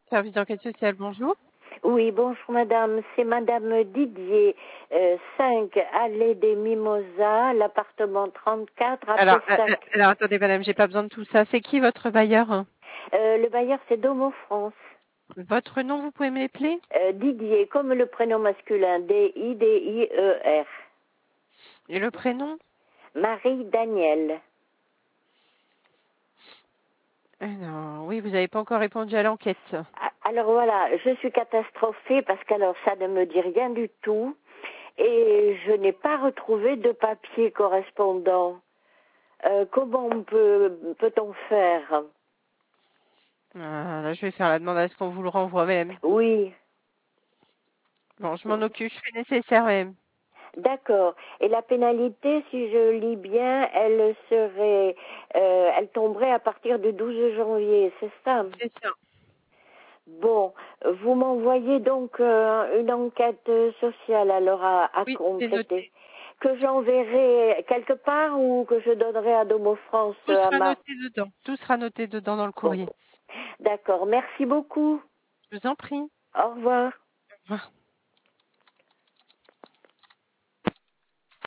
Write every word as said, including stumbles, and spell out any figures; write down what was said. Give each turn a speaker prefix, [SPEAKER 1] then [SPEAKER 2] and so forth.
[SPEAKER 1] Service d'enquête sociale, bonjour.
[SPEAKER 2] Oui, bonjour madame, c'est madame Didier, euh, cinq allée des Mimosas, l'appartement trente-quatre à
[SPEAKER 1] Alors, euh, euh,
[SPEAKER 2] Pessac.
[SPEAKER 1] alors attendez madame, j'ai pas besoin de tout ça. C'est qui votre bailleur, hein?
[SPEAKER 2] Euh, le bailleur c'est Domo France.
[SPEAKER 1] Votre nom, vous pouvez me l'épeler?
[SPEAKER 2] Euh, Didier, comme le prénom masculin, D I D I E R.
[SPEAKER 1] Et le prénom?
[SPEAKER 2] Marie Daniel.
[SPEAKER 1] Alors, oui, vous n'avez pas encore répondu à l'enquête.
[SPEAKER 2] Ah, Alors voilà, je suis catastrophée parce qu'alors ça ne me dit rien du tout et je n'ai pas retrouvé de papier correspondant. Euh, comment on peut, peut-on faire?
[SPEAKER 1] Ah, là, je vais faire la demande à ce qu'on vous le renvoie même.
[SPEAKER 2] Oui.
[SPEAKER 1] Bon, je m'en occupe, je fais nécessaire même.
[SPEAKER 2] D'accord. Et la pénalité, si je lis bien, elle serait, euh, elle tomberait à partir du douze janvier, c'est ça?
[SPEAKER 1] C'est ça.
[SPEAKER 2] Bon, vous m'envoyez donc euh, une enquête sociale alors à, à
[SPEAKER 1] Oui, c'est
[SPEAKER 2] compléter,
[SPEAKER 1] noté.
[SPEAKER 2] que j'enverrai quelque part ou que je donnerai à Domo France
[SPEAKER 1] Tout
[SPEAKER 2] à
[SPEAKER 1] sera
[SPEAKER 2] ma.
[SPEAKER 1] noté dedans. Tout sera noté dedans dans le
[SPEAKER 2] Bon,
[SPEAKER 1] courrier.
[SPEAKER 2] d'accord. Merci beaucoup.
[SPEAKER 1] Je vous en prie.
[SPEAKER 2] Au revoir.
[SPEAKER 1] Au revoir.